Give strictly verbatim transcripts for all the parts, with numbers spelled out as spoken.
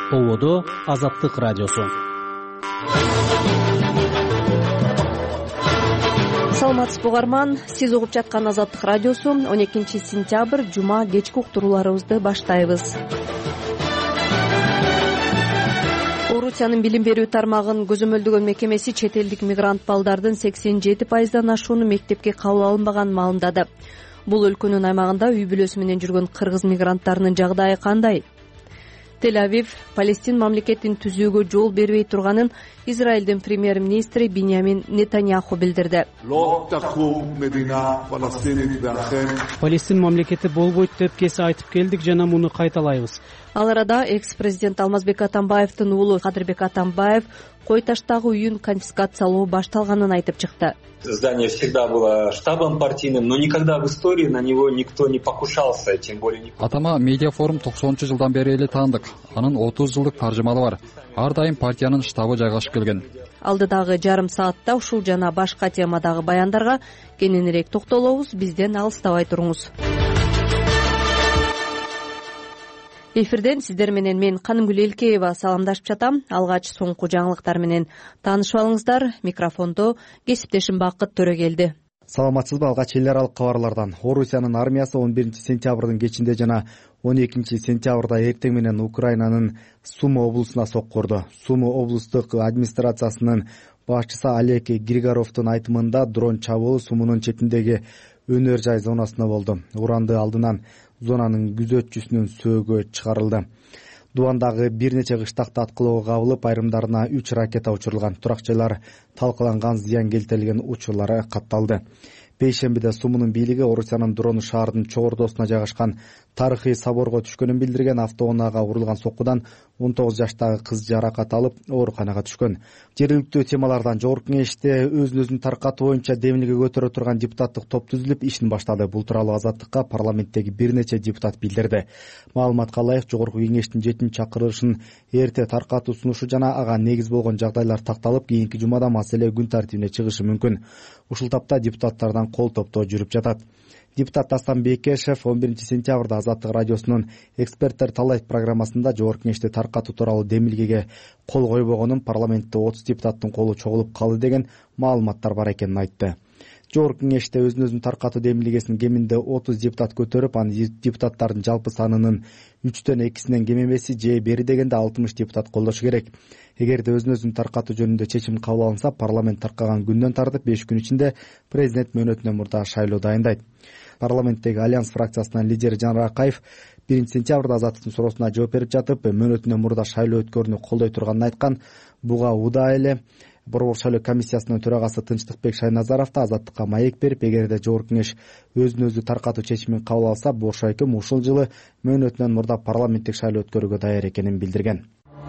Ободо Азаттык радиосу. Саламатсызбы угарман, сиз угуп жаткан Азаттык радиосу. он экинчи сентябрь жума кечки уктурууларыбызды баштайбыз. Орусиянын билим берүү тармагын көзөмөлдөгөн мекемеси чет элдик мигрант балдардын сексен жети пайыздан ашууну мектепке кабыл алынбаганын маалымдады. Бул өлкөнүн аймагында үй бүлөсү менен жүргөн кыргыз мигранттарынын жагдайы кандай? Тель-Авив Палестин мамлекетин түзүүгө жол бербей турганын Израилдин премьер-министри Биньямин Нетаньяху билдирди. Палестин мамлекети болбойт деп кесе айтып келдик жана муну кайталайбыз. Ал арада экс-президент Алмазбек Атамбаевдин уулу Кадырбек Атамбаев Кой Таштагы үйүн конфискациялоо башталганын айтып чыкты. Здание всегда было штабом партийным, но никогда в истории на него никто не покушался, тем более не... Атама медиа форум токсонунчу жылдан бери эле таандык. Анын отуз жылдык таржымалы бар. Ар дайым партиянын штабы жайгашып келген. Алдыдагы жарым саатта ушул жана башка темадагы баяндарга кененирээк токтолобуз. Бизден алыстабай туруңуз. Эфирден сиздер менен мен Канымгүл Элкеева саламдашып жатам. Алгач соңку жаңылыктар менен таанышып алыңыздар. Микрофондо кесиптешим Бакыт Төрөгелди. Саламатсызбы? Алгач эл аралык кабарлардан. Орусиянын армиясы он биринчи сентябрдын кечинде жана он экинчи сентябрда эртең менен Украинанын Суми облусуна сокку урду. Суми облустук администрациясынын башчысы Олег Григоровдун айтымында дрон чабуулу Сумунун четиндеги өнөр жай зонасында болду. Уранды алдынан зонанын күзөтчүсүнүн сөөгө чыгарылды. Дубандагы бир нече кыштакты аткылоого кабылып, айрымдарына үч ракета учурулган. Турак жайлар талкаланган, зыян келтирилген учурлары катталды. Бейшембиде Сумунун бийлиги Орусиянын дрону шаардын чоң ордосуна жайгашкан тарыхый соборго түшкөнүн билдирген. Автоунаага урулган соккудан он тогуз жаштагы кыз жаракат алып, ооруканага түшкөн. Жергиликтүү темалардан Жогорку Кеңеште өзүн өзүн таркатуу боюнча демилге көтөрө турган депутаттык топ түзүлүп, ишин баштады. Бул тууралуу Азаттыкка парламенттеги бир нече депутат билдирди. Маалыматка ылайык, Жогорку Кеңештин жетинчи чакырылышын эрте таркатуу сунушу жана ага негиз болгон жагдайлар такталып, кийинки жумада маселе күн тартибине чыгышы мүмкүн. Ушул тапта депутаттардан кол топтоо жүрүп жатат. Депутат Дастан Бекешев он биринчи сентябрда Азаттык радиосунун эксперттер талайт программасында Жогорку Кеңешти таркатуу тууралуу демилгеге кол койбогонун, парламентте отуз депутаттын колу чогулуп калды деген маалыматтар бар экенин айтты. Жогорку Кеңеште өзүн өзүн таркатуу демилгесин кеминде отуз депутат көтөрүп, аны депутаттардын жалпы санынын үчтөн экисинен кем эмеси же бери дегенде алтымыш депутат колдошу керек. Эгерде өзүн өзүн таркатуу жөнүндө чечим кабыл алынса, парламент таркаган күндөн тартып беш күн ичинде президент мөөнөтүнөн мурда шайлоо дайындайт. Парламенттеги Альянс фракциясынын лидери Жан Ракаев биринчи сентябрда Азаттыктын суроосуна жооп берип жатып, мөөнөтүнөн мурда шайлоо өткөрүүнү колдой турганын айткан. Буга удаа эле Борбор шайлоо комиссиясынын төрагасы Тынчтыкбек Шайназаров да Азаттыкка маек берип, эгерде Жогорку Кеңеш өзүн өзү таркатуу чечимин кабыл алса, Боршо эки ушул жылы мөөнөтүнөн мурда парламенттик шайлоо өткөрүүгө даяр экенин билдирген.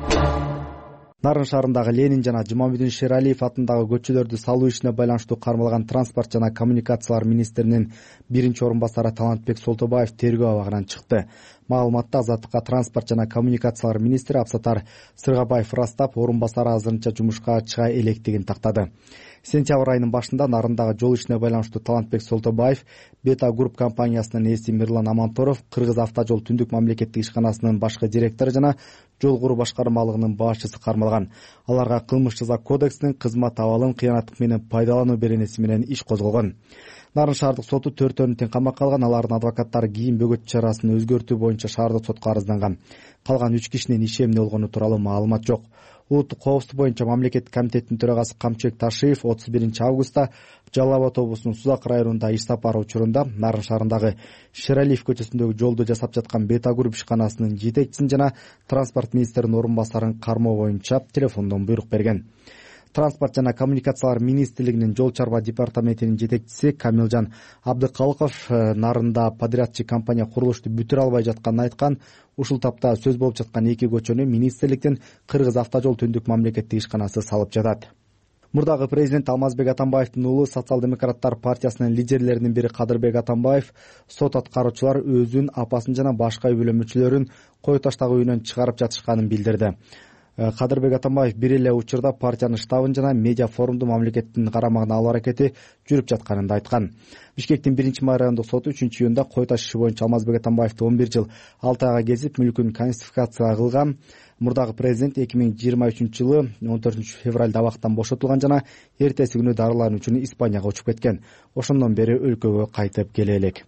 Нарын шаарындагы Ленин жана Жумабүдүн Шералиев атындагы көчөлөрдү салуу ишине байланыштуу кармалган транспорт жана коммуникациялар министринин биринчи орун басары Талантбек Солтобаев тергөө абагынан чыкты. Маалыматта Азаттыкка транспорт жана коммуникациялар министри Абсатар Сыргабаев ырастап, орун басары азырынча жумушка чыга электигин тактады. Сентябрь айынын башында Нарындагы жол ишине байланыштуу Талантбек Солтобаев, Бета Групп компаниясынын ээси Мирлан Аманторов, Кыргыз автожол түндүк мамлекеттик ишканасынын башкы директору жана жол куруу башкармалыгынын башчысы кармалган. Аларга кылмыш жаза кодексинин кызмат абалын кыянаттык менен пайдалануу беренеси менен иш козголгон. Нарын шаардык соту төртөөнү тең камакка алган. Алардын адвокаттары кийин бөгөт чарасын өзгөртүү боюнча шаардык сотко арызданган. Калган үч кишинин иши эмне болгону тууралуу маалымат жок. Улуттук коопсуздук боюнча мамлекеттик комитеттин төрагасы Камчыбек Ташиев отуз биринчи августта Жалал Абад облусунун Сузак районунда иш сапары учурунда Нарын шаарындагы Шералиев көчөсүндөгү жолду жасап жаткан Бета Групп ишканасынын жетекчисин жана транспорт министринин орун басарын кармоо боюнча телефондон буйрук берген. Транспорт жана коммуникациялар министрлигинин жол чарба департаментинин жетекчиси Камилжан Абдыкалыков Нарында подрядчы компания курулушту бүтүрө албай жатканын айткан. Ушул тапта сөз болуп жаткан эки көчөнү министрликтин Кыргыз автожол түндүк мамлекеттик ишканасы салып жатат. Мурдагы президент Алмазбек Атамбаевдин уулу Социал-демократтар партиясынын лидерлеринин бири Кадырбек Атамбаев сот аткаруучулар өзүн, апасын жана башка үй бүлө мүчөлөрүн Кой Таштагы үйүнөн чыгарып жатышканын билдирди. Кадырбек Атамбаев бир эле учурда партиянын штабын жана медиа форумду мамлекеттин карамагына алуу аракети жүрүп жатканын да айткан. Бишкектин биринчи май райондук соту үчүнчү июнда кой таш иши боюнча Алмазбек Атамбаевди он бир жыл алты айга кезип мүлкүн конфискация кылган. Мурдагы президент эки миң жыйырма үчүнчү жылы он төртүнчү февралда абактан бошотулган жана эртеси күнү дарылануу үчүн Испанияга учуп кеткен. Ошондон бери өлкөгө кайтып келе элек.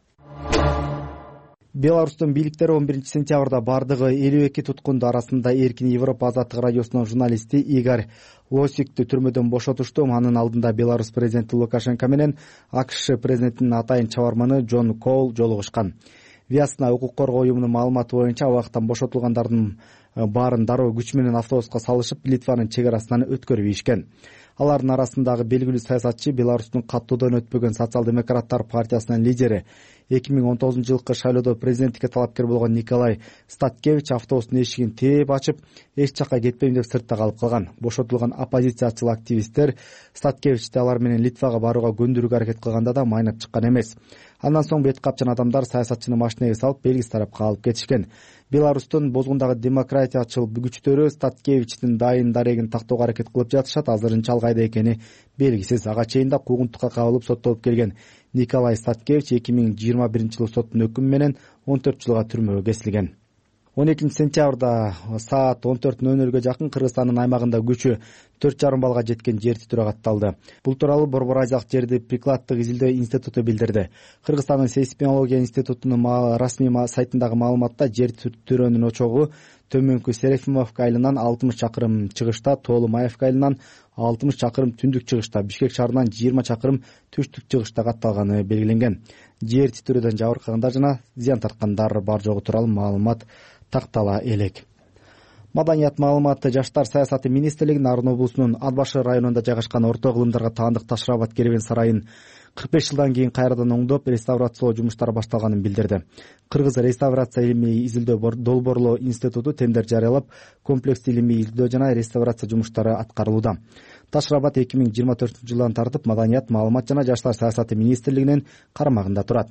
Беларустун бийликтери он биринчи сентябрда бардыгы элүү эки туткунду арасында Эркин Европа азаттык радиосунун журналисти Игорь Лосиктү түрмөдөн бошотушту. Анын алдында Беларусь президенти Лукашенко менен АКШ президентинин атайын чабарманы Джон Коул жолугушкан. Виасна укук коргоо уюмунун маалыматы боюнча абактан бошотулгандардын баарын дароо күч менен автобуска салышып Литванын чек арасынан өткөрүп ийишкен. Алардын арасындагы белгилүү саясатчы Беларустун каттуудан өтпөгөн социал-демократтар партиясынын лидери эки миң он тогузунчу жылкы шайлоодо президенттикке талапкер болгон Николай Статкевич автобустун эшигин тээп ачып, эч жакка кетпейм деп сыртта калып калган. Бошотулган оппозициячыл активисттер Статкевичти алар менен Литвага барууга көндүрүүгө аракет кылганда да майнап чыккан эмес. Андан соң бет капчан адамдар саясатчыны машинеге салып белгисиз тарапка алып кетишкен. Беларустун бозгундагы демократиячыл күчтөрү Статкевичтин дайын дарегин тактоого аракет кылып жатышат. Азырынча ал кайда экени белгисиз. Ага чейин да куугунтукка кабылып соттолуп келген Николай Статкевич эки миң жыйырма биринчи жылы соттун өкүмү менен он төрт жылга түрмөгө кесилген. он экинчи сентябрда саат он төрт ноль нөлгө жакын Кыргызстандын аймагында күчү төрт жарым баллга жеткен жер титирөө катталды. Бул тууралуу Борбор Азиялык жерди прикладдык изилдөө институту билдирди. Кыргызстандын сейсмология институтунун расмий сайтындагы маалыматта жер титирөөнүн очогу Төмөнкү Серефимовка айылынан алтымыш чакырым чыгышта, Тоолу Маевка айылынан алтымыш чакырым түндүк чыгышта, Бишкек шаарынан жыйырма чакырым түштүк чыгышта катталганы белгиленген. Жер титирөөдөн жабыркагандар жана зыян тарткандар бар жогу тууралуу маалымат тактала элек. Маданият маалыматы жаштар саясаты министрлиги Нарын облусунун Ат башы районунда жайгашкан орто кылымдарга таандык Ташрабат кербен сарайын кырк беш жылдан кийин кайрадан оңдоп реставрациялоо жумуштары башталганын билдирди. Кыргыз реставрация илимий изилдөө долбоорлоо институту тендер жарыялап, комплекстүү илимий изилдөө жана реставрация жумуштары аткарылууда. Ташрабат эки миң жыйырма төртүнчү жылдан тартып Маданият маалымат жана жаштар саясаты министрлигинин карамагында турат.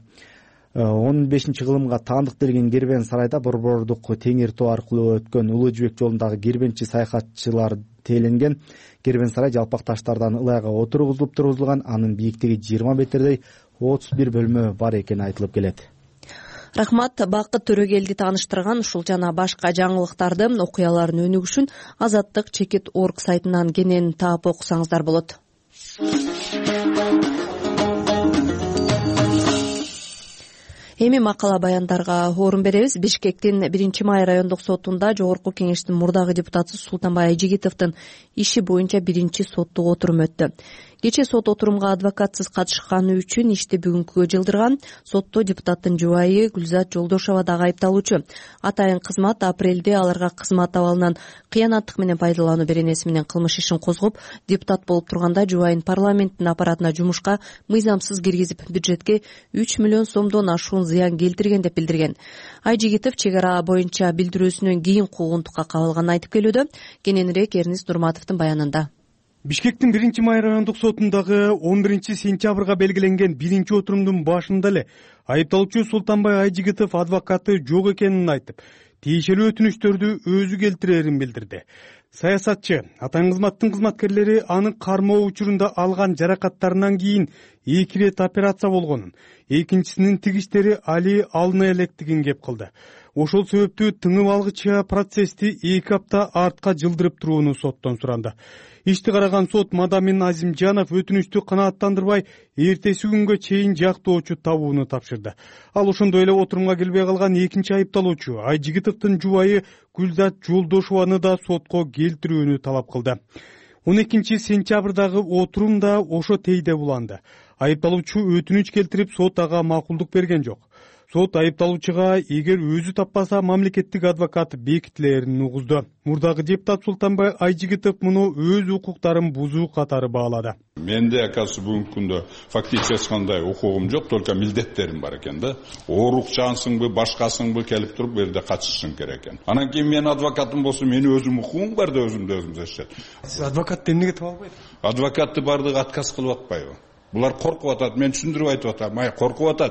он бешинчи кылымга таандык делген кербен сарайда борбордук теңир тоо аркылуу өткөн Улуу Жибек жолундагы кербенчи саякатчылар тээленген. Кербен сарай жалпак таштардан ылайга отургузулуп тургузулган. Анын бийиктиги жыйырма метрдей отуз бир бөлмө бар экени айтылып келет. Рахмат. Бакыт Төрөгелди тааныштырган ушул жана башка жаңылыктарды, окуялардын өнүгүшүн Азаттык чекит точка орг сайтынан кенен таап окусаңыздар болот. Эми макала баяндарга орун беребиз. Бишкектин биринчи май райондук сотунда Жогорку Кеңештин мурдагы депутаты Султанбай Айжигитовдун иши боюнча биринчи соттук отурум өттү. Кечээ сот отурумга адвокатсыз катышканы үчүн ишти бүгүнкүгө жылдырган. Сотто депутаттын жубайы Гүлзат Жолдошова дагы айыпталуучу. Атайын кызмат апрелде аларга кызмат абалынан кыянаттык менен пайдалануу беренеси менен кылмыш ишин козгоп, депутат болуп турганда жубайын парламенттин аппаратына жумушка мыйзамсыз киргизип, бюджетке үч миллион сомдон ашуун зыян келтирген деп билдирген. Айжигитов чек ара боюнча билдирүүсүнөн кийин куугунтукка кабылганын айтып келүүдө. Кененирээк Эрнис Нурматовдун баянында. Бишкектин биринчи май райондук сотундагы он биринчи сентябрга белгиленген биринчи отурумдун башында эле айыпталуучу Султанбай Айжигитов адвокаты жок экенин айтып, тиешелүү өтүнүчтөрдү өзү келтирерин билдирди. Саясатчы атайын кызматтын кызматкерлери анын кармоо учурунда алган жаракаттарынан кийин эки рет операция болгонун, экинчисинин тигиштери али алына электигин кеп кылды. Ошол себептүү тыңып алгыч процессти эки апта артка жылдырып турууну соттон суранды. Ишти караган сот Мадамин Азимжанов өтүнүчтү канааттандырбай, эртеси күнгө чейин жактоочу табууну тапшырды. Ал ошондой эле отурумга келбей калган экинчи айыпталуучу Айжигитовдун жубайы Гүлзат Жолдошованы да сотко келтирүүнү талап кылды. он экинчи сентябрдагы отурумда ошо тейде буланды. Айыпталуучу өтүнүч келтирип, сот ага макулдук берген жок. Сот айыпталуучуга эгер өзү таппаса мамлекеттик адвокат бекитилерин угузду. Мурдагы депутат Султанбай Айжигитов муну өз укуктарын бузуу катары баалады. Менде акасы бүгүнкү күндө фактически ачкандай укугум жок, только милдеттерим бар экен да. Оорукчансыңбы, башкасыңбы келип туруп бу жерде катышышың керек экен. Анан кийин мен адвокатым болсо, мени өзүм укугум бар да өзүмдү өзүм чечет. Сиз адвокатты эмнеге таба албайсыз? Адвокатты бардыгы отказ кылып атпайбы? Булар коркуп атат, мен түшүндүрүп айтып атам. Ай, коркуп атат.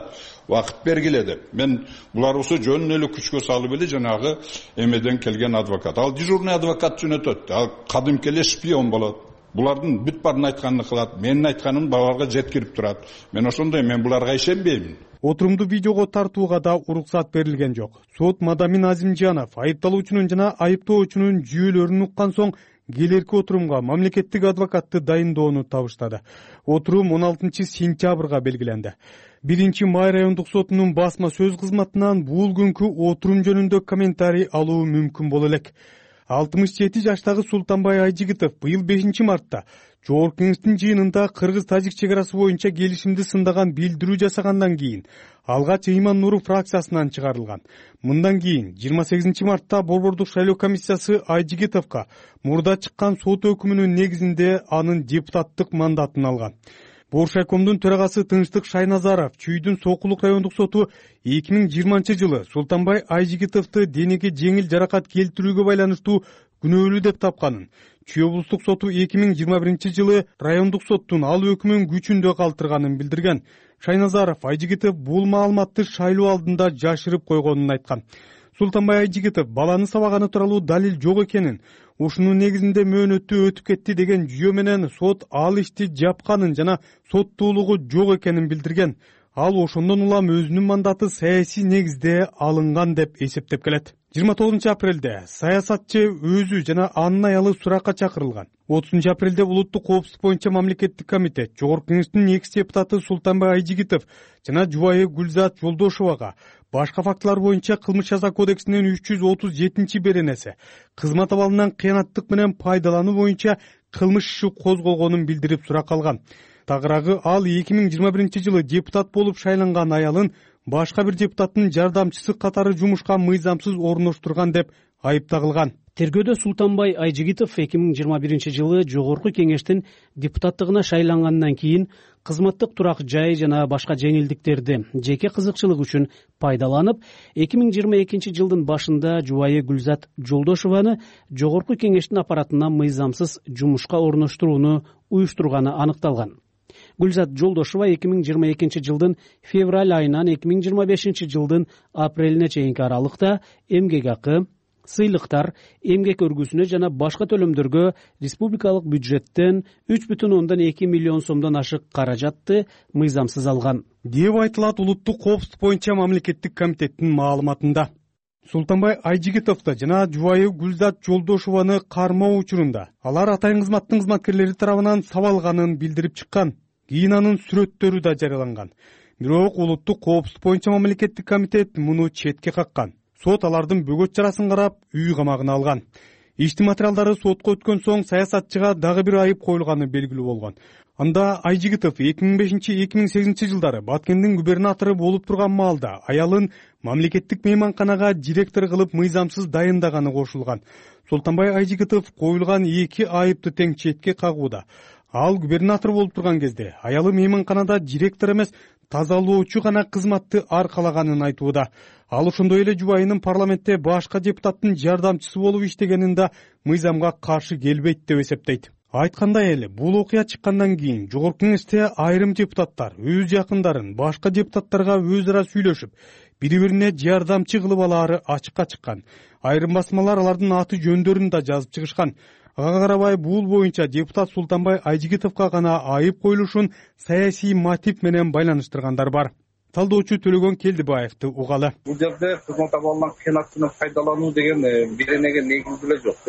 убакыт бергиле деп. Мен буларыбызды жөн эле күчкө салып эле жанагы эмеден келген адвокат. Ал дежурный адвокат жөнөтөт. Ал кадимки эле шпион болот. Булардын бүт барын айтканын кылат. Менин айтканым баларга жеткирип турат. Мен ошондой, мен буларга ишенбеймин. Отурумду видеого тартууга да уруксат берилген жок. Сот Мадамин Азимжанов айыпталуучунун жана айыптоочунун жүйөлөрүн уккан соң келерки отурумга мамлекеттик адвокатты дайындоону табыштады. Отурум он алтынчы сентябрга белгиленди. биринчи май райондук сотунун басма сөз кызматынан бул күнкү отурум жөнүндө комментарий алуу мүмкүн боло элек. алтымыш жети жаштагы Султанбай Айжигитов быйыл бешинчи мартта Жогорку Кеңештин жыйынында кыргыз-тажик чек арасы боюнча келишимди сындаган билдирүү жасагандан кийин алгач Ыйман Нуров фракциясынан чыгарылган. Мындан кийин жыйырма сегизинчи мартта Борбордук шайлоо комиссиясы Айжигитовго мурда чыккан сот өкүмүнүн негизинде анын депутаттык мандатын алган. Боршайкомдун төрагасы Тынчтык Шайназаров Чүйдүн Сокулук райондук соту эки миң жыйырманчы жылы Султанбай Айжигитовду денеге жеңил жаракат келтирүүгө байланыштуу күнөөлүү деп тапканын, Чүй облустук соту эки миң жыйырма биринчи жылы райондук соттун ал өкүмүн күчүндө калтырганын билдирген. Шайназаров Айжигитов бул маалыматты шайлоо алдында жашырып койгонун айткан. Султанбай Айжигитов баланы сабаганы тууралуу далил жок экенин, ушунун негизинде мөөнөтү өтүп кетти деген жүйө менен сот ал ишти жапканын жана соттуулугу жок экенин билдирген. Ал ошондон улам өзүнүн мандаты саясий негизде алынган деп эсептеп келет. жыйырма тогузунчу апрелде саясатчы өзү жана анын аялы суракка чакырылган. отузунчу апрелде улуттук коопсуздук боюнча мамлекеттик комитет Жогорку Кеңештин экс депутаты Султанбай Айжигитов жана жубайы Гүлзат Жолдошовага башка фактылар боюнча кылмыш жаза кодексинин үч жүз отуз жетинчи беренеси кызмат абалынан кыянаттык менен пайдалануу боюнча кылмыш иши козголгонун билдирип суракка алган. Тагыраагы ал эки миң жыйырма биринчи жылы депутат болуп шайланган аялын башка бир депутаттын жардамчысы катары жумушка мыйзамсыз орноштурган деп айыпталган. Тергөөдө Султанбай Айжигитов эки миң жыйырма биринчи жылы Жогорку Кеңештин депутаттыгына шайлангандан кийин кызматтык турак жай жана башка жеңилдиктерди жеке кызыкчылык үчүн пайдаланып, эки миң жыйырма экинчи жылдын башында жубайы Гүлзат Жолдошованы Жогорку Кеңештин аппаратына мыйзамсыз жумушка орноштурууну уюштурганы аныкталган. Гүлзат Жолдошова эки миң жыйырма экинчи жылдын февраль айынан эки миң жыйырма бешинчи жылдын апрелине чейинки аралыкта эмгек акы, сыйлыктар, эмгек өргүсүнө жана башка төлөмдөргө республикалык бюджеттен үч бүтүн ондон эки миллион сомдон ашык каражатты мыйзамсыз алган деп айтылат улуттук коопсуздук боюнча мамлекеттик комитеттин маалыматында. Султанбай Айжигитовду жана жубайы Гүлзат Жолдошованы кармоо учурунда алар атайын кызматтын кызматкерлери тарабынан сабалганын билдирип чыккан. Кийин анын сүрөттөрү да жарыяланган. Бирок улуттук коопсуздук боюнча мамлекеттик комитет муну четке каккан. Сот алардын бөгөт чарасын карап, үй камагына алган. Иштин материалдары сотко өткөн соң саясатчыга дагы бир айып коюлганы белгилүү болгон. Анда Айжигитов эки миң бешинчи — эки миң сегизинчи жылдары Баткендин губернатору болуп турган маалда аялын мамлекеттик мейманканага директор кылып мыйзамсыз дайындаганы кошулган. Султанбай Айжигитов коюлган эки айыпты тең четке кагууда. Ал губернатор болуп турган кезде аялы мейманканада директор эмес, тазалоочу гана кызматты аркалаганын айтууда. Ал ошондой эле жубайынын парламентте башка депутаттын жардамчысы болуп иштегенин да мыйзамга каршы келбейт деп эсептейт. Айткандай эле, бул окуя чыккандан кийин Жогорку Кеңеште айрым депутаттар өз жакындарын башка депутаттарга өз ара сүйлөшүп, бири-бирине жардамчы кылып алаары ачыкка чыккан. Айрым басмалар алардын аты жөндөрүн да жазып чыгышкан. Ага карабай бул боюнча депутат Султанбай Айжигитовго гана айып коюлушун саясий мотив менен байланыштыргандар бар. Талдоочу Төлөгөн Келдибаевди угалы. Бул жерде кызмат абалынан кыянаттык пайдалануу деген беренеге негиз эле жок.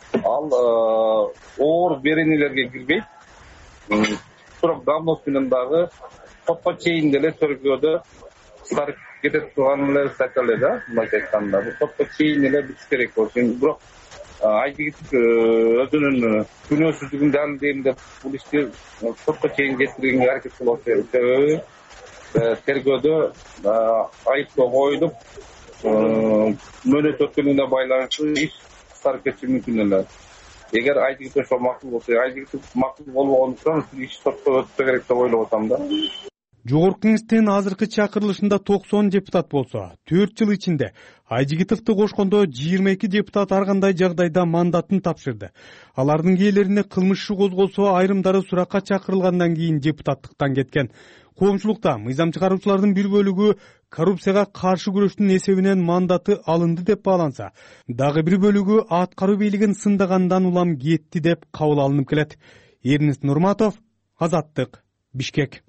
Ал оор беренелерге кирбейт. Бирок давно менен дагы сотко чейин деле тергөөдө сарып кетип турган эле статья эле да, мындай айтканда. Бул сотко чейин эле бүтүш керек болчу. Бирок Айжигитов өзүнүн күнөөсүздүгүн далилдейм деп бул ишти сотко чейин жеткиргенге аракет кылып себеби тергөөдө айыптоо коюлуп, мөөнөт өткөнүнө байланыштуу иш сарып кетиши мүмкүн эле. Эгер Айжигитов ошо макул болсо, Айжигитов макул болбогондуктан иш сотко өтпөй керек деп ойлоп атам да. Жогорку кеңештин азыркы чакырылышында токсон депутат болсо, төрт жыл ичинде Айжигитовду кошкондо жыйырма эки депутат ар кандай жагдайда мандатын тапшырды. Алардын ээлерине кылмыш иши козголсо, айрымдары суракка чакырылгандан кийин депутаттыктан кеткен. Коомчулукта мыйзам чыгаруучулардын бир бөлүгү коррупцияга каршы күрөштүн эсебинен мандаты алынды деп бааланса, дагы бир бөлүгү аткаруу бийлигин сындагандан улам кетти деп кабыл алынып келет. Эрнест Нурматов, Азаттык, Бишкек.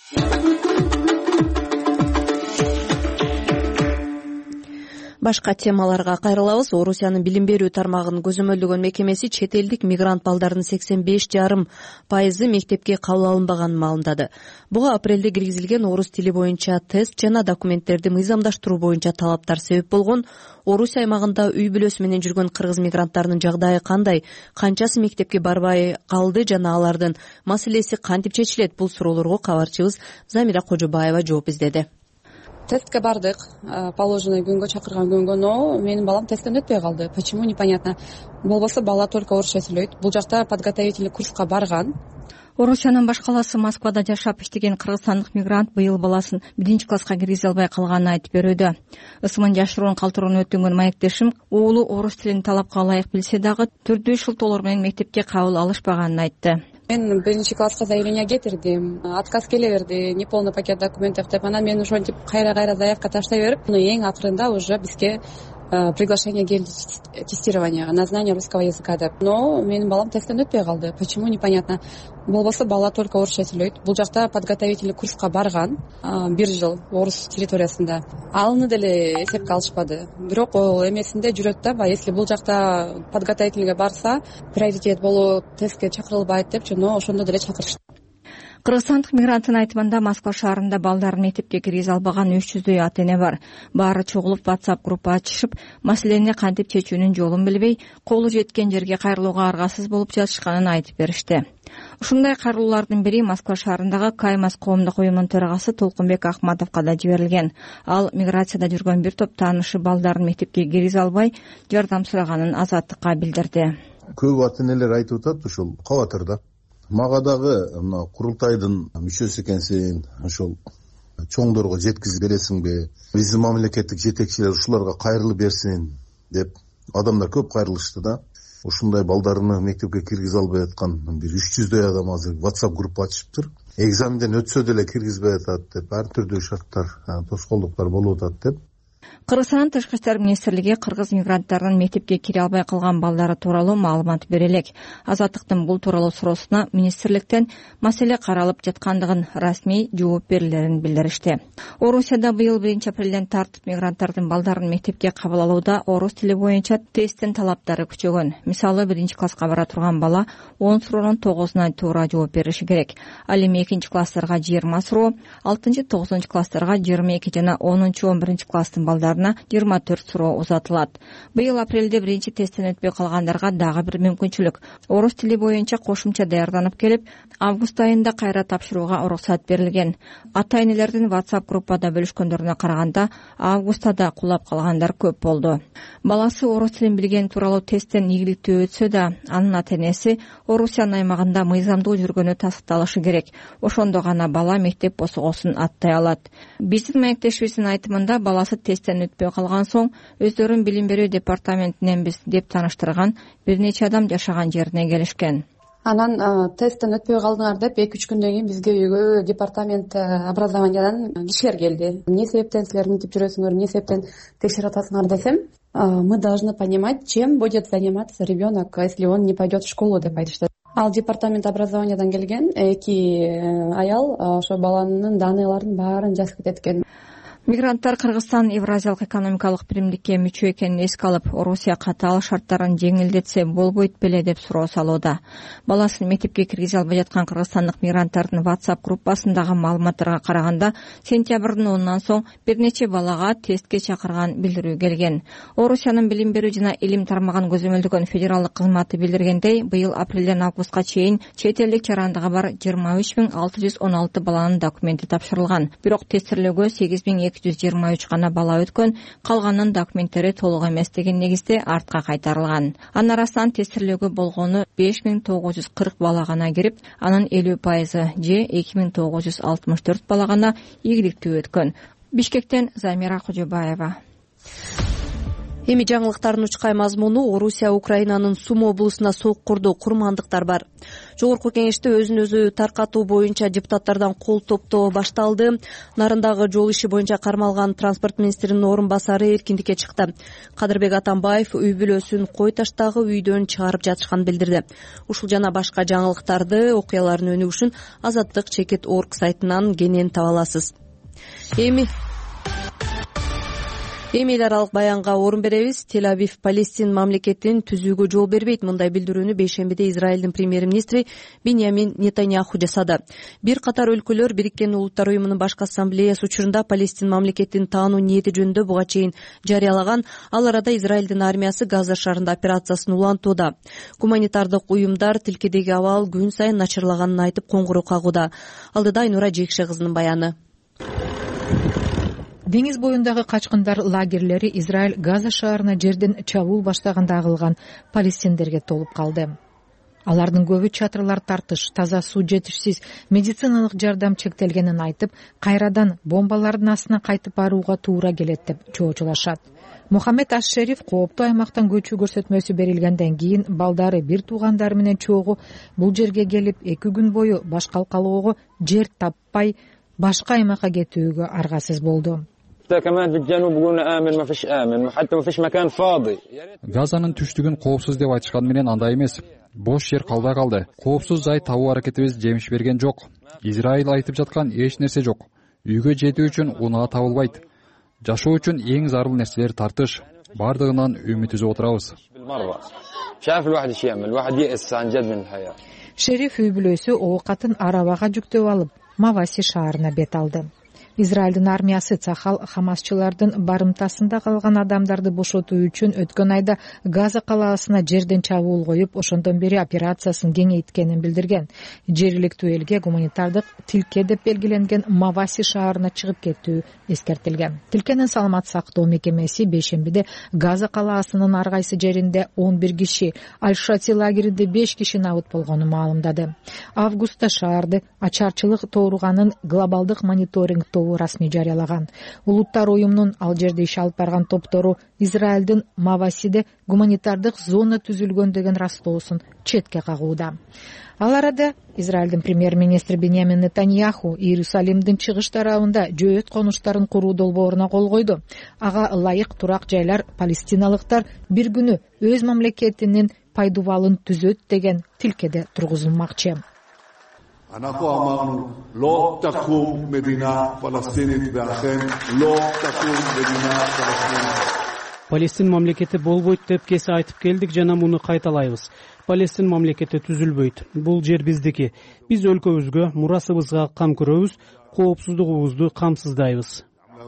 Башка темаларга кайрылабыз. Орусиянын билим берүү тармагын көзөмөлдөгөн мекемеси чет элдик мигрант балдардын сексен беш жарым пайызы мектепке кабыл алынбаганын маалымдады. Буга апрелде киргизилген орус тили боюнча тест жана документтерди мыйзамдаштыруу боюнча талаптар себеп болгон. Орусия аймагында үй бүлөсү менен жүргөн кыргыз мигранттарынын жагдайы кандай, канчасы мектепке барбай калды жана алардын маселеси кантип чечилет? Бул суроолорго кабарчыбыз Замира Кожобаева жооп издеди. Тестке бардык, положенный күнгө, чакырган күнгө, но менин балам тесттен өтпөй калды. Почему, непонятно. Болбосо бала только орусча сүйлөйт. Бул жакта подготовительный курска барган. Орусиянын баш калаасы Москвада жашап иштеген кыргызстандык мигрант быйыл баласын биринчи класска киргизе албай калганын айтып берүүдө. Ысымын жашыруун калтырууну өтүнгөн маектешим уулу орус тилин талапка ылайык билсе дагы түрдүү шылтоолор менен мектепке кабыл алышпаганын айтты. Мен биринчи класска заявление кетирдим, отказ келе берди, неполный пакет документов деп, анан мен ошентип кайра-кайра заявка таштай берип, эң акырында уже бизге приглашение келди тестированияга на знание русского языка деп. Но менин балам тесттен өтпөй калды. Почему, непонятно. Болбосо бала только орусча сүйлөйт. Бул жакта подготовительный курска барган бир жыл орус территориясында. Алыны деле эсепке алышпады. Бирок эмесинде жүрөт да, если бул жакта подготовительныйга барса, приоритет болуу тестке чакырылбайт деп, но ошондо деле чакырышты. Кыргызстандык мигранттын айтымында Москва шаарында балдарын мектепке киргизе албаган үч жүздөй ата эне бар. Баары чогулуп WhatsApp группа ачышып, маселени кантип чечүүнүн жолун билбей, колу жеткен жерге кайрылууга аргасыз болуп жатышканын айтып беришти. Ушундай кайрылуулардын бири Москва шаарындагы Каймас коомдук уюмунун төрагасы Толкунбек Ахматовго да жиберилген. Ал миграцияда жүргөн бир топ таанышы балдарын мектепке киргизе албай, жардам сураганын Азаттыкка билдирди. Көп ата энелер айтып атат, ушул кабатырда. Мага дагы мына курултайдын мүчөсү экенсиң, ошол чоңдорго жеткизип бересиңби? Биздин мамлекеттик жетекчилер ушуларга кайрылып берсин деп адамдар көп кайрылышты да. Ушундай балдарыны мектепке киргизе албай аткан бир үч жүздөй адам азыр WhatsApp группа ачыптыр. Экзаменден өтсө деле киргизбей атат деп, ар түрдүү шарттар, тоскоолдуктар болуп атат деп. Кыргызстандын Тышкы иштер министрлиги кыргыз мигранттарынын мектепке кире албай калган балдары тууралуу маалымат бере элек. Азаттыктын бул тууралуу суроосуна министрликтен маселе каралып жаткандыгын, расмий жооп берилерин билдиришти. Орусияда быйыл биринчи апрелден тартып мигранттардын балдарын мектепке кабыл алууда орус тили боюнча тесттин талаптары күчөгөн. Мисалы, биринчи класска бара турган бала он суроонун тогузуна туура жооп бериши керек. Ал эми экинчи класстарга жыйырма суроо, алтынчы тогузунчу класстарга жыйырма эки жана онунчу он биринчи класстын балдарына жыйырма төрт суроо узатылат. Быйыл апрелде биринчи тесттен өтпөй калгандарга дагы бир мүмкүнчүлүк. Орус тили боюнча кошумча даярданып келип, август айында кайра тапшырууга уруксат берилген. Ата энелердин WhatsApp группада бөлүшкөндөрүнө караганда, августта да кулап калгандар көп болду. Баласы орус тилин билген тууралуу тесттен ийгиликтүү өтсө да, анын ата энеси Орусиянын аймагында мыйзамдуу жүргөнү тастыкталышы керек. Ошондо гана бала мектеп босогосун аттай алат. Биздин маектешибиздин айтымында баласы тесттен өтпөй калган соң өздөрүн билим берүү департаментиненбиз деп тааныштырган бир нече адам жашаган жерине келишкен. Анан тесттен өтпөй калдыңар деп эки үч күндөн кийин бизге үйгө департамент образованиядан кишилер келди. Эмне себептен силер мынтип жүрөсүңөр, эмне себептен текшерип атасыңар десем, мы должны понимать, чем будет заниматься ребенок, если он не пойдет в школу деп айтышты. Ал департамент образованиядан келген эки аял ошо баланын даныйларын баарын жазып кеткен. Мигранттар Кыргызстан Евразиялык экономикалык биримдикке мүчө экенин эске алып, Орусия катаал шарттарын жеңилдетсе болбойт беле деп суроо салууда. Баласын мектепке киргизе албай жаткан кыргызстандык мигранттардын WhatsApp группасындагы маалыматтарга караганда, сентябрдын онунан соң бир нече балага тестке чакырган билдирүү келген. Орусиянын билим берүү жана илим тармагын көзөмөлдөгөн федералдык кызматы билдиргендей, быйыл апрелден августка чейин чет элдик жарандыгы бар жыйырма үч миң алты жүз он алты баланын документи тапшырылган. Бирок тестирлөөгө сегиз миң эки эки жүз жыйырма үч гана бала өткөн, калганынын документтери толук эмес деген негизде артка кайтарылган. Анын арасынан тестирлөөгө болгону беш миң тогуз жүз кырк бала гана кирип, анын элүү пайызы же эки миң тогуз жүз алтымыш төрт бала гана ийгиликтүү өткөн. Бишкектен Замира Кожобаева. Эми жаңылыктардын учкай мазмуну: Орусия Украинанын Сум облусуна соккурду, курмандыктар бар. Жогорку кеңеште өзүн өзү таркатуу боюнча депутаттардан кол топтоо башталды. Нарындагы жол иши боюнча кармалган транспорт министринин орун басары эркиндикке чыкты. Кадырбек Атамбаев үй бүлөсүн кой таштагы үйдөн чыгарып жатышканын билдирди. Ушул жана башка жаңылыктарды, окуялардын өнүгүшүн Азаттык чекит орг сайтынан кенен таба аласыз. Эми Эми эл аралык баянга орун беребиз. Тель-Авив Палестин мамлекетин түзүүгө жол бербейт. Мындай билдирүүнү бейшембиде Израилдин премьер-министри Биньямин Нетаньяху жасады. Бир катар өлкөлөр Бириккен Улуттар уюмунун башкы ассамблеясы учурунда Палестин мамлекетин таануу ниети жөнүндө буга чейин жарыялаган. Ал арада Израилдин армиясы Газа шаарында операциясын улантууда. Гуманитардык уюмдар тилкедеги абал күн сайын начарлаганын айтып коңгуроо кагууда. Алдыда Айнура Жекше кызынын баяны. Деңиз боюндагы качкындар лагерлери Израиль Газа шаарына жерден чабуул баштаганда агылган палестиндерге толуп калды. Алардын көбү чатырлар тартыш, таза суу жетишсиз, медициналык жардам чектелгенин айтып, кайрадан бомбалардын астына кайтып барууга туура келет деп чоочулашат. Мухаммед Аш-Шериф кооптуу аймактан көчүү көрсөтмөсү берилгенден кийин балдары бир туугандары менен чогуу бул жерге келип, эки күн бою баш калкалоого жер таппай башка аймакка кетүүгө аргасыз болду. Газанын түштүгүн коопсуз деп айтышкан менен андай эмес. Бош жер калбай калды. Коопсуз жай табуу аракетибиз жемиш берген жок. Израиль айтып жаткан эч нерсе жок. Үйгө жетүү үчүн унаа табылбайт. Жашоо үчүн эң зарыл нерселер тартыш. Бардыгынан үмүт үзүп отурабыз. Шериф үй бүлөсү оокатын арабага жүктөп алып, Маваси шаарына бет алды. Израилдин армиясы Цахал хамасчылардын барымтасында калган адамдарды бошотуу үчүн өткөн айда Газа калаасына жерден чабуул коюп, ошондон бери операциясын кеңейткенин билдирген. Жергиликтүү элге гуманитардык тилке деп белгиленген Маваси шаарына чыгып кетүү эскертилген. Тилкенин саламат сактоо мекемеси бейшембиде Газа калаасынын ар кайсы жеринде он бир киши, Аль-Шати лагеринде беш киши набыт болгонун маалымдады. Августта шаарды ачарчылык тооруганын глобалдык мониторинг тобу расмий жарыялаган. Улуттар уюмунун ал жерде иш алып барган топтору Израилдин Мавасиде гуманитардык зона түзүлгөн деген растоосун четке кагууда. Ал арада Израилдин премьер-министри Биньямин Нетаньяху Иерусалимдин чыгыш тарабында жөөт конуштарын куруу долбооруна кол койду. Ага ылайык турак жайлар палестиналыктар бир күнү өз мамлекетинин пайдубалын түзөт деген тилкеде тургузулмакчы. אנחנו אמרנו, לא תקום מדינה פלסטינית, ואכן לא תקום מדינה פלסטינית. Палестин мамлекети болбойт деп кесе айтып келдик жана муну кайталайбыз. Палестин мамлекети түзүлбөйт. Бул жер биздики. Биз өлкөбүзгө, мурасыбызга кам көрөбүз, коопсуздугубузду камсыздайбыз.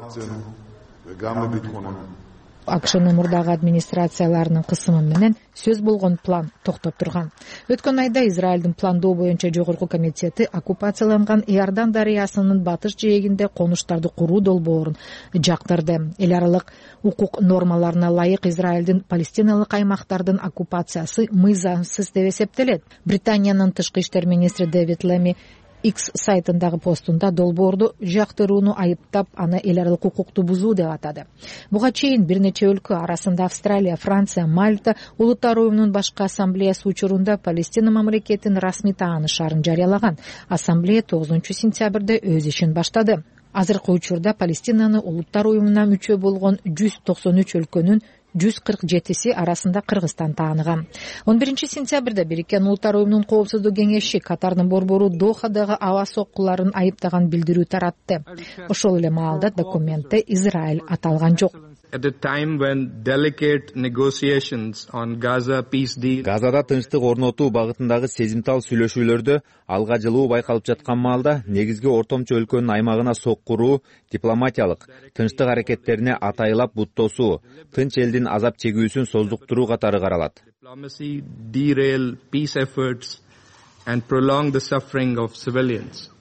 АКШнын мурдагы администрацияларынын кысымы менен сөз болгон план токтоп турган. Өткөн айда Израилдин пландоо боюнча жогорку комитети оккупацияланган Иордан дарыясынын батыш жээгинде конуштарды куруу долбоорун жактырды. Эл аралык укук нормаларына ылайык Израилдин палестиналык аймактардын оккупациясы мыйзамсыз деп эсептелет. Британиянын тышкы иштер министри Дэвид Леми X сайтындагы постунда долбоорду жактырууну айыптап, аны эл аралык укукту бузуу деп атады. Буга чейин бир нече өлкө арасында Австралия, Франция, Мальта Улуттар уюмунун башкы ассамблеясы учурунда Палестина мамлекетин расмий таанышаарын жарыялаган. Ассамблея тогузунчу сентябрда өз ишин баштады. Азыркы учурда Палестинаны Улуттар уюмуна мүчө болгон жүз токсон үч өлкөнүн жүз кырк жетиси арасында Кыргызстан тааныган. он биринчи сентябрда Бириккен Улуттар уюмунун коопсуздук кеңеши Катардын борбору Дохадагы аба соккуларын айыптаган билдирүү таратты. Ошол эле маалда документте Израиль аталган жок. At a time when delicate negotiations on Gaza peace deal Газада тынчтык орнотуу багытындагы сезимтал сүйлөшүүлөрдө алга жылуу байкалып жаткан маалда негизги ортомчу өлкөнүн аймагына соккуруу, дипломатиялык, тынчтык аракеттерине атайылап буттоосу, тынч элдин азап чегүүсүн создуктуруу катары каралат. Diplomacy derail peace efforts and prolong the suffering of civilians.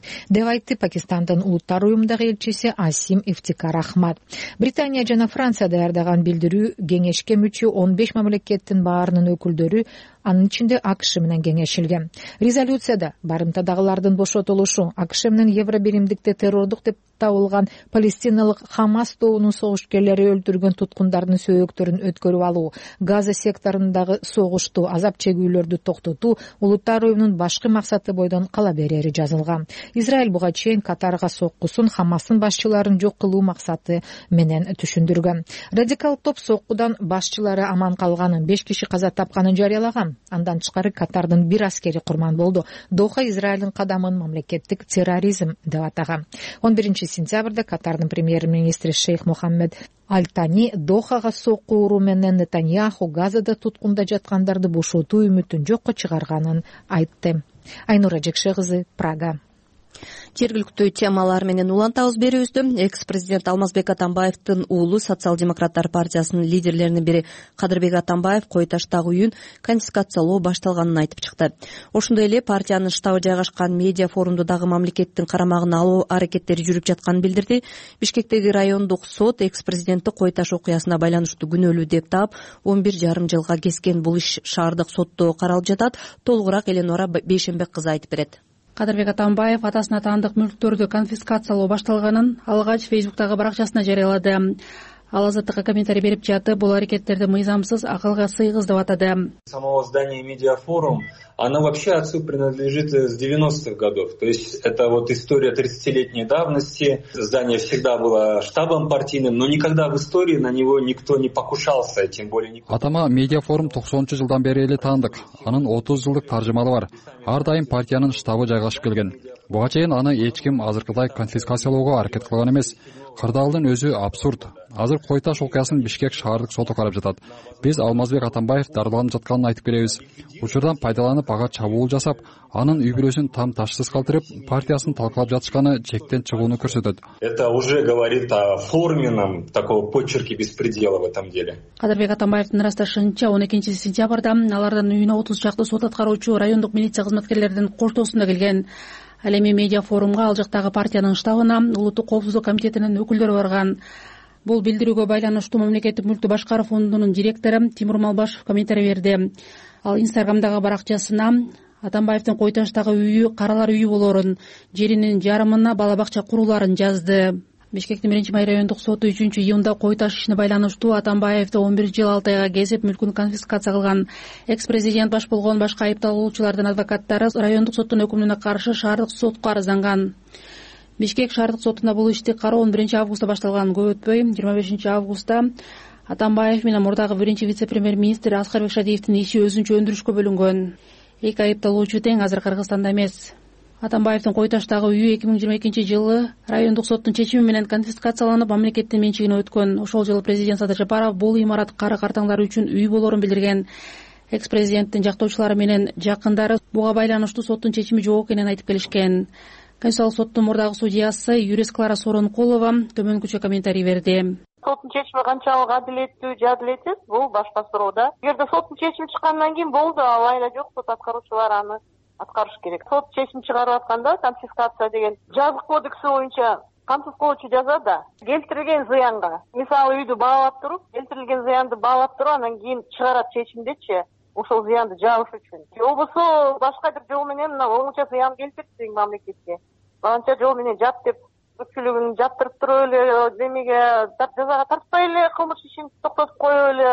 деп айтты Пакистандын улуттар уюмундагы элчиси Асим Ифтикар Ахмад. Британия жана Франция даярдаган билдирүү кеңешке мүчө он беш мамлекеттин баарынын өкүлдөрү, анын ичинде АКШ менен кеңешилген. Резолюцияда барымтадагылардын бошотулушу, АКШ менен Евробиримдикте террордук деп табылган палестиналык Хамас тобунун согушкерлери өлтүргөн туткундардын сөйөктөрүн өткөрүп алуу, Газа секторундагы согушту, азап чегүүлөрдү токтотуу улуттар уюмунун башкы максаты бойдон кала берери жазылган. Израиль буга чейин Катарга соккусун Хамастын башчыларын жок кылуу максаты менен түшүндүргөн. Радикал топ соккудан башчылары аман калганын, беш киши каза тапканын жарыялаган. Андан тышкары Катардын бир аскери курман болду. Доха Израилдин кадамын мамлекеттик терроризм деп атаган. он биринчи сентябрда Катардын премьер-министри Шейх Мухаммед Аль-Тани Дохага сокку уруу менен Нетаньяху Газада туткунда жаткандарды бошотуу үмүтүн жокко чыгарганын айтты. Айнура Жекше кызы, Прага. Жергиликтүү темалар менен улантабыз берүүбүздү. Экс-президент Алмазбек Атамбаевдин уулу Социал-демократтар партиясынын лидерлеринин бири Кадырбек Атамбаев Кой Таштагы үйүн конфискациялоо башталганын айтып чыкты. Ошондой эле партиянын штабы жайгашкан медиа форумду дагы мамлекеттин карамагына алуу аракеттери жүрүп жатканын билдирди. Бишкектеги райондук сот экс-президентти Кой Таш окуясына байланыштуу күнөөлүү деп таап, он бир жарым жылга кескен. Бул иш шаардык сотто каралып жатат. Толугураак Эленора Бейшенбек кызы айтып берет. Кадырбек Атамбаев атасына таандык мүлктөрдү конфискациялоо башталганын алгач Фейсбуктагы баракчасына жарыялады. Ал Азаттыкка комментарий берип жатып, бул аракеттерди мыйзамсыз, акылга сыйгыз деп атады. Самого здания Медиафорум, оно вообще отцу принадлежит с девяностых годов. То есть это вот история тридцатилетней давности. Здание всегда было штабом партийным, но никогда в истории на него никто не покушался, тем более никто. Атама Медиафорум токсонунчу жылдан бери эле таандык. Анын отуз жылдык таржымалы бар. Ар дайым партиянын штабы жайгашып келген. Буга чейин аны эч ким азыркыдай конфискациялоого аракет кылган эмес. Кырдаалдын өзү абсурд. Азыр Кой Таш окуясын Бишкек шаардык соту карап жатат. Биз Алмазбек Атамбаев дарыланып жатканын айтып беребиз. Учурдан пайдаланып ага чабуул жасап, анын үй бүлөсүн там ташсыз калтырып, партиясын талкалап жатышканы чектен чыгууну көрсөтөт. Это уже говорит о форменном такого почерке беспредела в этом деле. Кадырбек Атамбаевдин ырасташынча он экинчи сентябрда алардын үйүнө отуз чакты сот аткаруучу райондук милиция кызматкерлеринин коштоосунда келген. Ал эми медиа форумга ал жактагы партиянын штабына улуттук коопсуздук комитетинин өкүлдөрү барган. Бул билдирүүгө байланыштуу мамлекеттик мүлктү башкаруу фондунун директору Тимур Малбашев комментарий берди. Ал Инстаграмдагы баракчасына Атамбаевдин Кой Таштагы үйү каралар үйү болорун, жеринин жарымына бала бакча куруларын жазды. Бишкектин биринчи май райондук соту үчүнчү июнда Кой Таш ишине байланыштуу Атамбаевди он бир жыл алты айга кезип мүлкүн конфискация кылган. Экс-президент баш болгон башка айыпталуучулардын адвокаттары райондук соттун өкүмүнө каршы шаардык сотко арызданган. Бишкек шаардык сотунда бул ишти кароо он биринчи августта башталган. Көп өтпөй жыйырма бешинчи августта Атамбаев менен мурдагы биринчи вице-премьер-министр Аскарбек Шадиевдин иши өзүнчө өндүрүшкө бөлүнгөн. Эки айыпталуучу тең азыр Кыргызстанда эмес. Атамбаевдин Кой Таштагы үйү эки миң жыйырма экинчи жылы райондук соттун чечими менен конфискацияланып, мамлекеттин менчигине өткөн. Ошол жылы президент Садыр Жапаров бул имарат кары картаңдары үчүн үй болорун билдирген. Экс-президенттин жактоочулары менен жакындары буга байланыштуу соттун чечими жок экенин айтып келишкен. Конституциялык соттун мурдагы судьясы юрист Клара Соронкулова төмөнкүчө комментарий берди. Соттун чечими канчалык адилеттүү же адилетсиз, бул башка суроо да. Эгерде соттун чечими чыккандан кийин болду, ал айла жок, сот аткаруучулар аны аткарыш керек. Сот чечим чыгарып атканда конфискация деген жазык кодекси боюнча камсыз кылуучу жаза да келтирилген зыянга, мисалы үйдү баалап туруп, келтирилген зыянды баалап туруп, анан кийин чыгарат чечимдечи ошол зыянды жабыш үчүн. Болбосо башка бир жол менен мына оңуча зыян келтирсең мамлекетке, банча жол менен жап деп көпчүлүгүн жаптырып туруп эле демеге жазага тартпай эле кылмыш ишин токтотуп коюп эле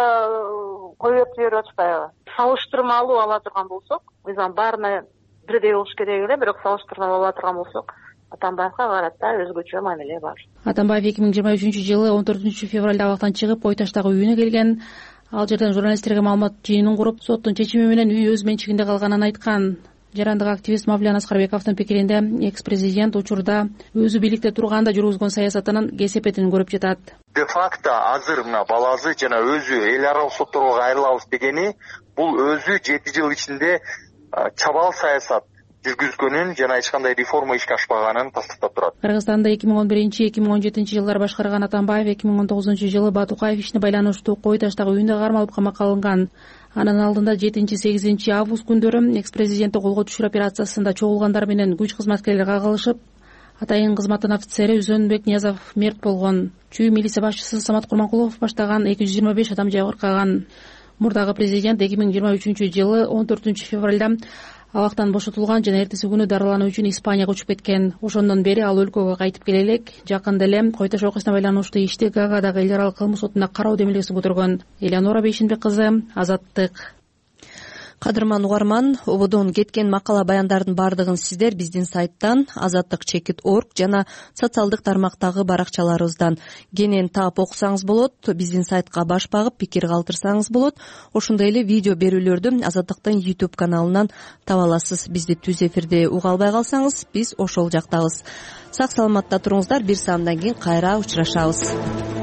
коюп жиберип атышпайбы? Салыштырмалуу ала турган болсок, мыйзам баарына бирдей болуш керек эле, бирок салыштырмалуу ала турган болсок, Атамбаевга карата өзгөчө мамиле бар. Атамбаев эки миң жыйырма үчүнчү жылы он төртүнчү февралда абактан чыгып, Кой Таштагы үйүнө келген. Ал жерден журналисттерге маалымат жыйынын куруп, соттун чечими менен үй өз менчигинде калганын айткан. Жарандык активист Мавлян Аскарбековдун пикиринде, экс-президент учурда өзү бийликте турганда жүргүзгөн саясатынын кесепетин көрүп жатат. Де факто азыр мына баласы жана өзү эл аралык сотторго кайрылабыз дегени, бул өзү жети жыл ичинде чабал саясат жүргүзгөнүн жана эч кандай реформа ишке ашпаганын тастыктап турат. Кыргызстанда эки миң он биринчи эки миң он жетинчи жылдары башкарган Атамбаев эки миң он тогузунчу жылы Батукаев ишине байланыштуу Кой Таштагы үйүндө кармалып камакка алынган. анын алдында жетинчи сегизинчи август күндөрү экс президентти колго түшүрүү операциясында чогулгандар менен күч кызматкерлери кагылышып, атайын кызматтын офицери Үзөнбек Ниязов мерт болгон. Чүй милиция башчысы Самат Курманкулов баштаган эки жүз жыйырма беш адам жабыркаган. Мурдагы президент эки миң жыйырма үчүнчү жылы он төртүнчү февралда абактан бошотулган жана эртеси күнү дарылануу үчүн Испанияга учуп кеткен. Ошондон бери ал өлкөгө кайтып келе элек. Жакында эле Кой Таш окуясына байланыштуу ишти Гаагадагы эл аралык кылмыш сотуна кароо демилгеси бүтүргөн. Элеонора Бейшенбек кызы, Азаттык. Кадырман угарман, ободон кеткен макала баяндардын баардыгын сиздер биздин сайттан, азаттык чекит точка орг жана социалдык тармактагы баракчаларыбыздан кенен таап окусаңыз болот. Биздин сайтка баш багып пикир калтырсаңыз болот. Ошондой эле видео берүүлөрдү Азаттыктын YouTube каналынан таба аласыз. Бизди түз эфирде уга албай калсаңыз, биз ошол жактабыз. Сак саламатта туруңуздар, бир саамдан кийин кайра учурашабыз.